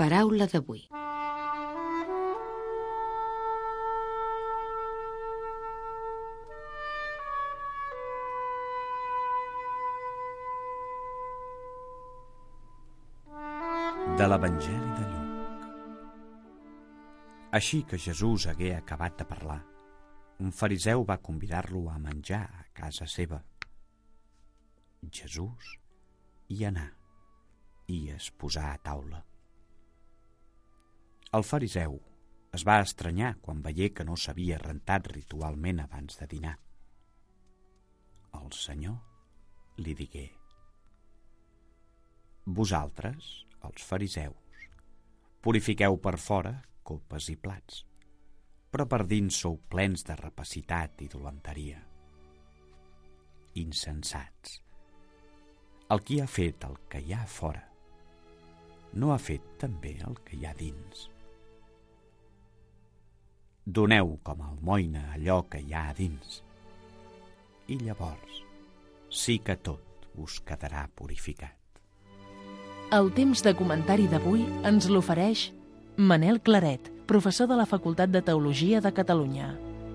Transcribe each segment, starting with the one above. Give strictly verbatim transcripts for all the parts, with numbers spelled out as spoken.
Paraula d'avui. De l'Evangeli de Lluc. Així que Jesús hagué acabat de parlar, un fariseu va convidar-lo a menjar a casa seva. Jesús hi anà i es posà a taula. El fariseu es va estranyar quan veié que no s'havia rentat ritualment abans de dinar. El Senyor li digué: vosaltres, els fariseus, purifiqueu per fora copes i plats, però per dins sou plens de rapacitat i dolenteria. Insensats! El qui ha fet el que hi ha a fora, no ha fet també el que hi ha dins. Doneu com a almoina allò que hi ha a dins, i llavors sí que tot us quedarà purificat. El temps de comentari d'avui ens l'ofereix Manel Claret, professor de la Facultat de Teologia de Catalunya.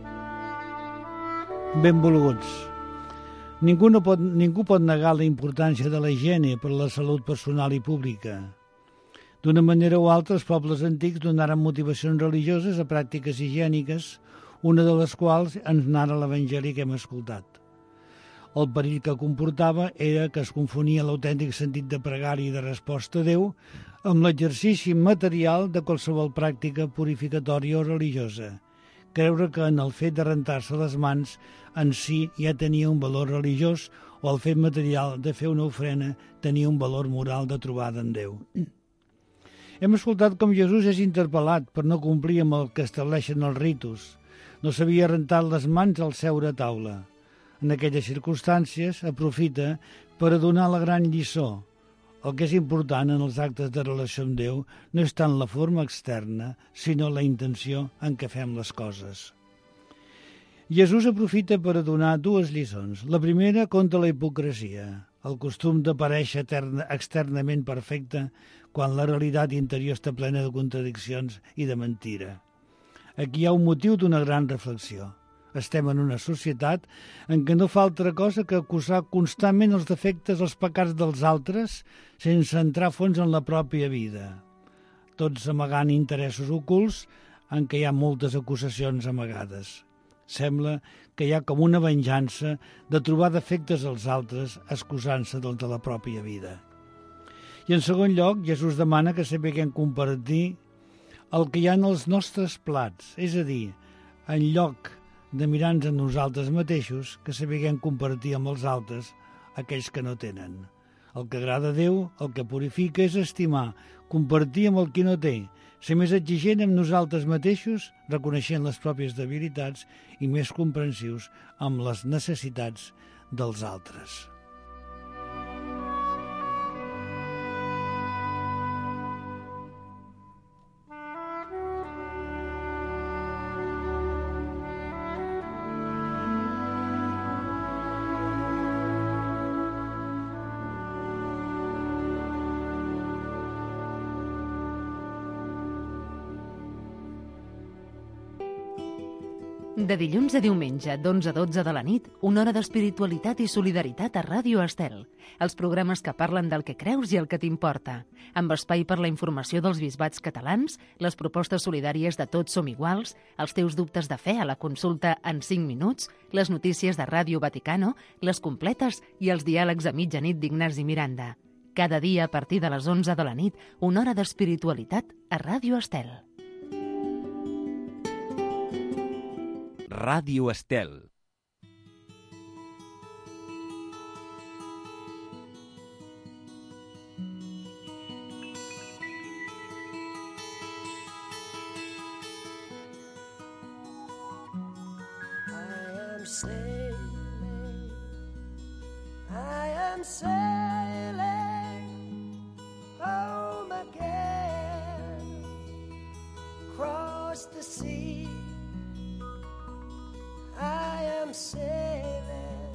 Benvolguts. Ningú, no pot, ningú pot negar la importància de la higiene per a la salut personal i pública. D'una manera o altra, els pobles antics donaren motivacions religioses a pràctiques higièniques, una de les quals ens narra l'Evangeli que hem escoltat. El perill que comportava era que es confonia l'autèntic sentit de pregària i de resposta a Déu amb l'exercici material de qualsevol pràctica purificatòria o religiosa. Creure que en el fet de rentar-se les mans en si ja tenia un valor religiós o el fet material de fer una ofrena tenia un valor moral de trobada en Déu. Hem escoltat com Jesús és interpel·lat per no complir amb el que estableixen els ritus. No s'havia rentat les mans al seure a taula. En aquelles circumstàncies, aprofita per a donar la gran lliçó. El que és important en els actes de relació amb Déu no és tant la forma externa, sinó la intenció en què fem les coses. Jesús aprofita per a donar dues lliçons. La primera contra la hipocresia, el costum de parèixer externament perfecte quan la realitat interior està plena de contradiccions i de mentira. Aquí hi ha un motiu d'una gran reflexió. Estem en una societat en què no fa altra cosa que acusar constantment els defectes, els pecats dels altres, sense entrar a fons en la pròpia vida. Tots amagant interessos ocults en què hi ha moltes acusacions amagades. Sembla que hi ha com una venjança de trobar defectes als altres excusant-se dels de la pròpia vida. I en segon lloc, Jesús demana que sapiguem compartir el que hi ha en els nostres plats, és a dir, en lloc de mirar-nos a nosaltres mateixos, que sapiguem compartir amb els altres aquells que no tenen. El que agrada a Déu, el que purifica, és estimar, compartir amb el qui no té, ser més exigent amb nosaltres mateixos, reconeixent les pròpies debilitats i més comprensius amb les necessitats dels altres. De dilluns a diumenge, d'onze a dotze de la nit, una hora d'espiritualitat i solidaritat a Ràdio Estel. Els programes que parlen del que creus i el que t'importa. Amb espai per la informació dels bisbats catalans, les propostes solidàries de Tots som iguals, els teus dubtes de fe a la consulta en cinc minuts, les notícies de Ràdio Vaticano, les completes i els diàlegs a mitjanit d'Ignasi Miranda. Cada dia a partir de les onze de la nit, una hora d'espiritualitat a Ràdio Estel. Ràdio Estel. I am sailing, I am sailing